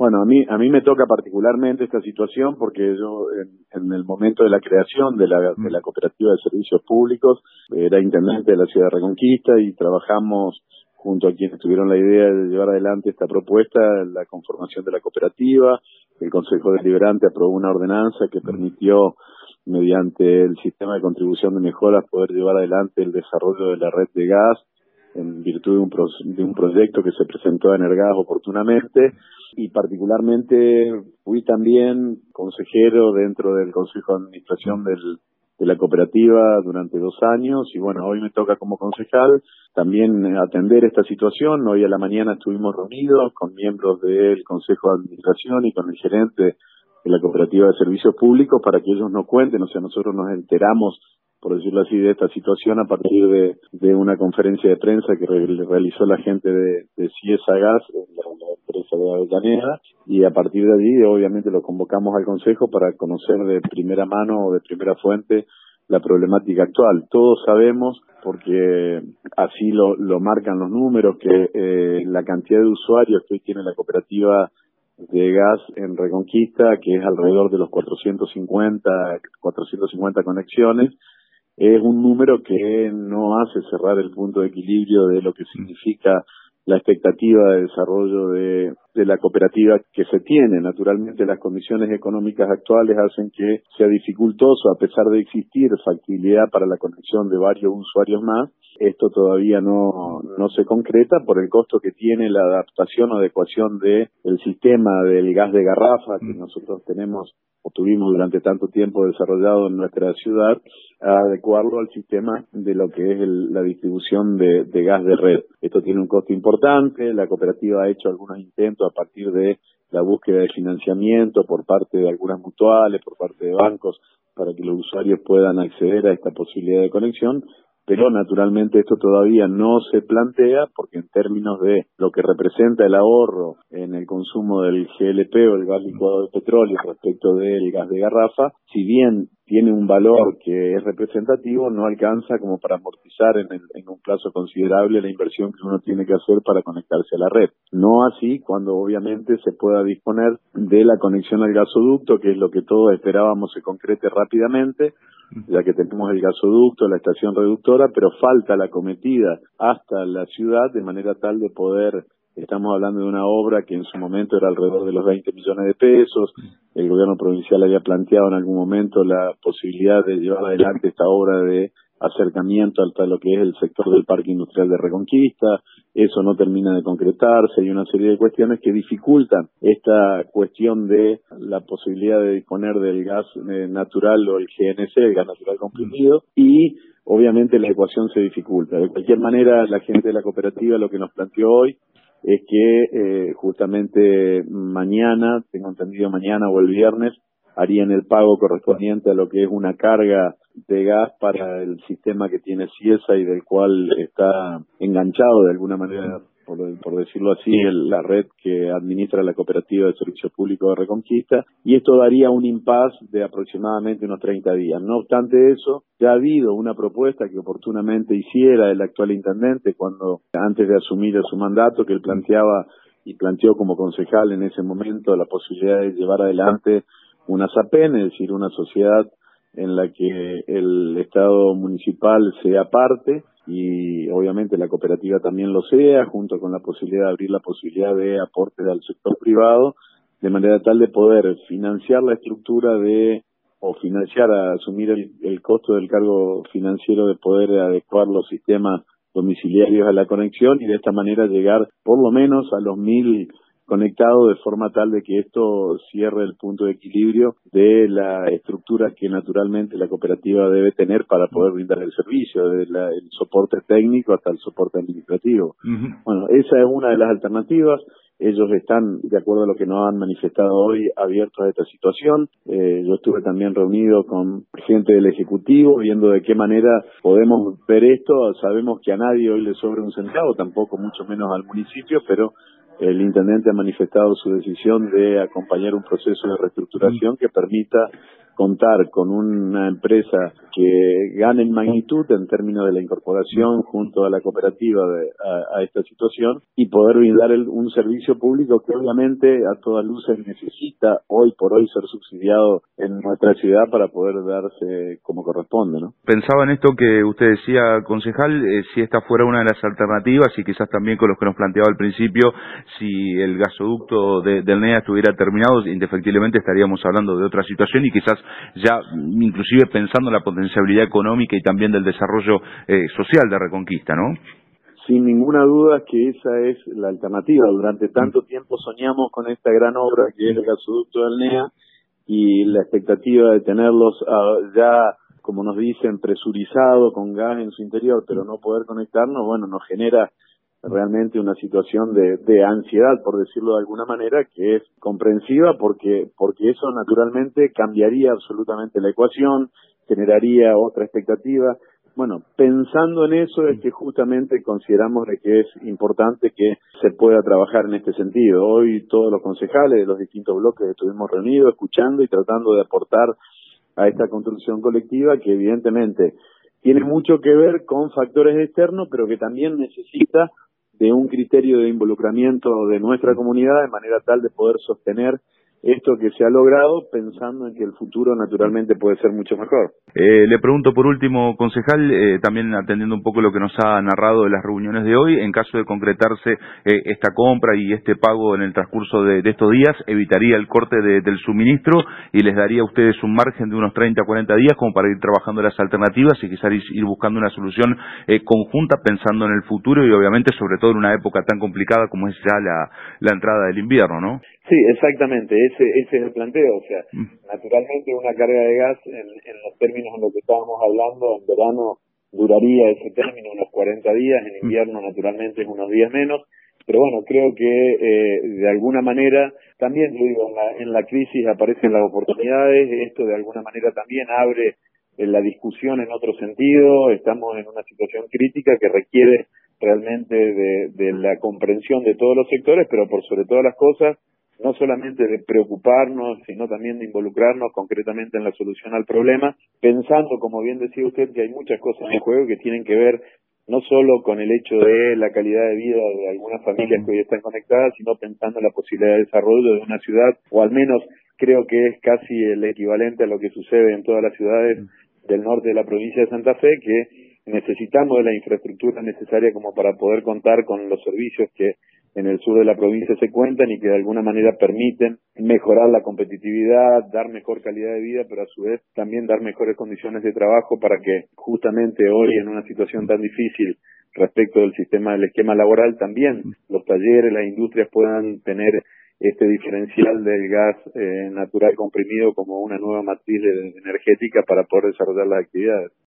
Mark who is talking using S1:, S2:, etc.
S1: Bueno, a mí me toca particularmente esta situación porque yo en el momento de la creación de la Cooperativa de Servicios Públicos era intendente de la ciudad de Reconquista y trabajamos junto a quienes tuvieron la idea de llevar adelante esta propuesta, la conformación de la cooperativa. El Consejo Deliberante aprobó una ordenanza que permitió, mediante el sistema de contribución de mejoras, poder llevar adelante el desarrollo de la red de gas en virtud de un proyecto que se presentó a Energas oportunamente, y particularmente fui también consejero dentro del Consejo de Administración de la cooperativa durante 2 años, y bueno, hoy me toca como concejal también atender esta situación. Hoy a la mañana estuvimos reunidos con miembros del Consejo de Administración y con el gerente de la Cooperativa de Servicios Públicos para que ellos nos cuenten, o sea, nosotros nos enteramos, por decirlo así, de esta situación a partir de una conferencia de prensa que realizó la gente de Ciesa Gas, la empresa de Avellaneda, y a partir de allí obviamente lo convocamos al Consejo para conocer de primera mano o de primera fuente la problemática actual. Todos sabemos, porque así lo marcan los números, que la cantidad de usuarios que hoy tiene la cooperativa de gas en Reconquista, que es alrededor de los 450 conexiones, es un número que no hace cerrar el punto de equilibrio de lo que significa la expectativa de desarrollo de la cooperativa que se tiene. Naturalmente, las condiciones económicas actuales hacen que sea dificultoso, a pesar de existir factibilidad para la conexión de varios usuarios más. Esto todavía no se concreta por el costo que tiene la adaptación o adecuación del sistema del gas de garrafa que nosotros tenemos o tuvimos durante tanto tiempo desarrollado en nuestra ciudad, a adecuarlo al sistema de lo que es la distribución de gas de red. Esto tiene un costo importante. La cooperativa ha hecho algunos intentos a partir de la búsqueda de financiamiento por parte de algunas mutuales, por parte de bancos, para que los usuarios puedan acceder a esta posibilidad de conexión, pero naturalmente esto todavía no se plantea porque en términos de lo que representa el ahorro en el consumo del GLP o el gas licuado de petróleo respecto del gas de garrafa, si bien tiene un valor que es representativo, no alcanza como para amortizar en un plazo considerable la inversión que uno tiene que hacer para conectarse a la red. No así cuando obviamente se pueda disponer de la conexión al gasoducto, que es lo que todos esperábamos se concrete rápidamente, ya que tenemos el gasoducto, la estación reductora, pero falta la cometida hasta la ciudad de manera tal de poder. Estamos hablando de una obra que en su momento era alrededor de los 20 millones de pesos. El gobierno provincial había planteado en algún momento la posibilidad de llevar adelante esta obra de acercamiento hasta lo que es el sector del Parque Industrial de Reconquista. Eso no termina de concretarse. Hay una serie de cuestiones que dificultan esta cuestión de la posibilidad de disponer del gas natural o el GNC, el gas natural comprimido, y obviamente la ecuación se dificulta. De cualquier manera, la gente de la cooperativa lo que nos planteó hoy es que justamente mañana, tengo entendido mañana o el viernes, harían el pago correspondiente a lo que es una carga de gas para el sistema que tiene Ciesa y del cual está enganchado de alguna manera, por decirlo así, la red que administra la Cooperativa de Servicios Públicos de Reconquista, y esto daría un impasse de aproximadamente unos 30 días. No obstante eso, ya ha habido una propuesta que oportunamente hiciera el actual intendente cuando, antes de asumir su mandato, que él planteaba y planteó como concejal en ese momento la posibilidad de llevar adelante una SAPEN, es decir, una sociedad en la que el Estado municipal sea parte y obviamente la cooperativa también lo sea, junto con la posibilidad de abrir la posibilidad de aportes al sector privado, de manera tal de poder financiar la estructura o financiar, asumir el costo del cargo financiero de poder adecuar los sistemas domiciliarios a la conexión y de esta manera llegar por lo menos a los 1.000 conectado de forma tal de que esto cierre el punto de equilibrio de la estructura que naturalmente la cooperativa debe tener para poder brindar el servicio, desde el soporte técnico hasta el soporte administrativo. Bueno, esa es una de las alternativas. Ellos están, de acuerdo a lo que nos han manifestado hoy, abiertos a esta situación. Yo estuve también reunido con gente del Ejecutivo, viendo de qué manera podemos ver esto. Sabemos que a nadie hoy le sobra un centavo, tampoco mucho menos al municipio, pero el intendente ha manifestado su decisión de acompañar un proceso de reestructuración que permita contar con una empresa que gane en magnitud en términos de la incorporación junto a la cooperativa a esta situación y poder brindar un servicio público que obviamente a todas luces necesita hoy por hoy ser subsidiado en nuestra ciudad para poder darse como corresponde, ¿no?
S2: Pensaba en esto que usted decía, concejal, si esta fuera una de las alternativas y quizás también con los que nos planteaba al principio, si el gasoducto del NEA estuviera terminado, indefectiblemente estaríamos hablando de otra situación y quizás ya inclusive pensando en la potenciabilidad económica y también del desarrollo social de Reconquista, ¿no?
S1: Sin ninguna duda que esa es la alternativa. Durante tanto tiempo soñamos con esta gran obra que es el gasoducto del NEA y la expectativa de tenerlos ya, como nos dicen, presurizado con gas en su interior, pero no poder conectarnos, bueno, nos genera realmente una situación de ansiedad, por decirlo de alguna manera, que es comprensiva porque eso naturalmente cambiaría absolutamente la ecuación, generaría otra expectativa. Bueno, pensando en eso es que justamente consideramos de que es importante que se pueda trabajar en este sentido. Hoy todos los concejales de los distintos bloques estuvimos reunidos, escuchando y tratando de aportar a esta construcción colectiva que evidentemente tiene mucho que ver con factores externos, pero que también necesita de un criterio de involucramiento de nuestra comunidad de manera tal de poder sostener esto que se ha logrado, pensando en que el futuro naturalmente puede ser mucho mejor.
S2: Le pregunto por último, concejal, también atendiendo un poco lo que nos ha narrado de las reuniones de hoy, en caso de concretarse esta compra y este pago en el transcurso de estos días, evitaría el corte del suministro y les daría a ustedes un margen de unos 30 a 40 días como para ir trabajando las alternativas y quizás ir buscando una solución conjunta pensando en el futuro y obviamente sobre todo en una época tan complicada como es ya la entrada del invierno, ¿no?
S1: Sí, exactamente, ese es el planteo, o sea, naturalmente una carga de gas en los términos en los que estábamos hablando, en verano duraría ese término unos 40 días, en invierno naturalmente unos días menos, pero bueno, creo que de alguna manera, también yo digo, en la crisis aparecen las oportunidades, esto de alguna manera también abre la discusión en otro sentido, estamos en una situación crítica que requiere realmente de la comprensión de todos los sectores, pero por sobre todas las cosas, no solamente de preocuparnos, sino también de involucrarnos concretamente en la solución al problema, pensando, como bien decía usted, que hay muchas cosas en juego que tienen que ver no solo con el hecho de la calidad de vida de algunas familias que hoy están conectadas, sino pensando en la posibilidad de desarrollo de una ciudad, o al menos creo que es casi el equivalente a lo que sucede en todas las ciudades del norte de la provincia de Santa Fe, que necesitamos de la infraestructura necesaria como para poder contar con los servicios que en el sur de la provincia se cuentan y que de alguna manera permiten mejorar la competitividad, dar mejor calidad de vida, pero a su vez también dar mejores condiciones de trabajo para que justamente hoy en una situación tan difícil respecto del sistema del esquema laboral también los talleres, las industrias puedan tener este diferencial del gas natural comprimido como una nueva matriz energética para poder desarrollar las actividades.